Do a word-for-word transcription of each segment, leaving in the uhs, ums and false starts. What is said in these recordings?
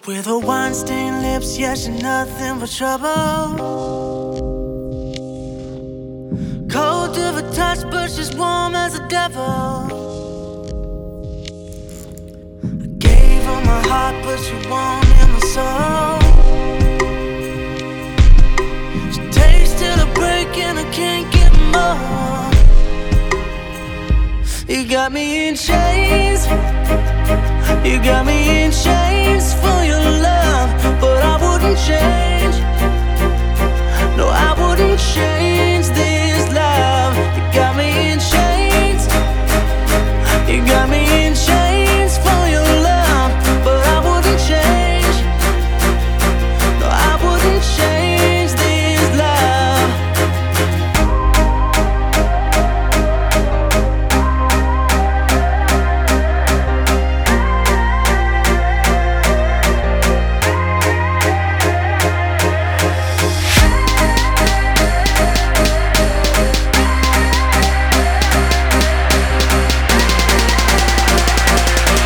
With her wine-stained lips, yeah, she's nothing but trouble. Cold to the touch, but she's warm as a devil. I gave her my heart, but she won't hear my soul. She takes till I break and I can't get more. You got me in chains. You got me in chains for your love, but I wouldn't change. No, I wouldn't change this love. You got me in chains. You got me in chains for your love, but I wouldn't change. No, I wouldn't change this love.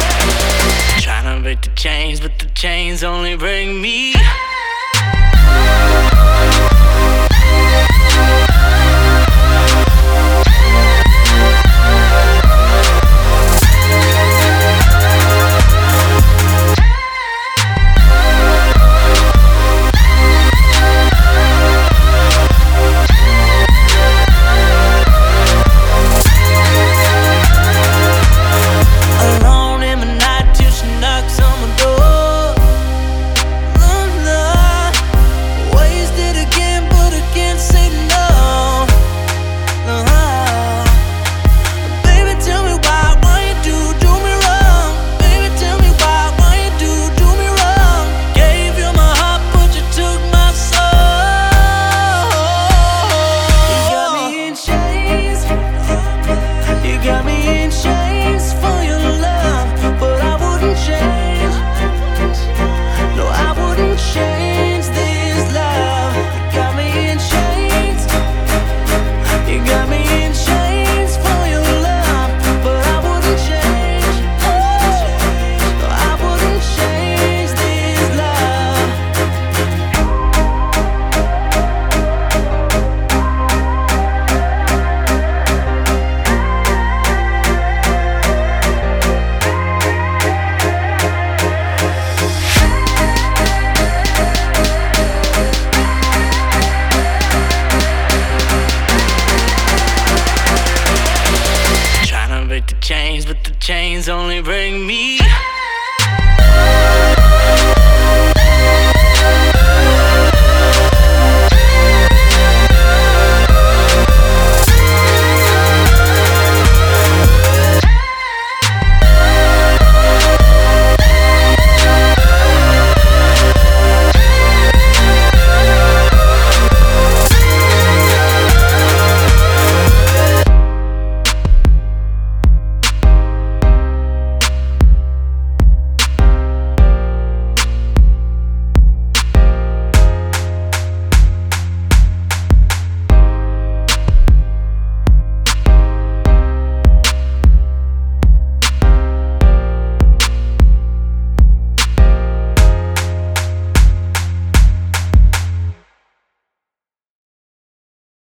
Trying to break the chains, but the chains only break me.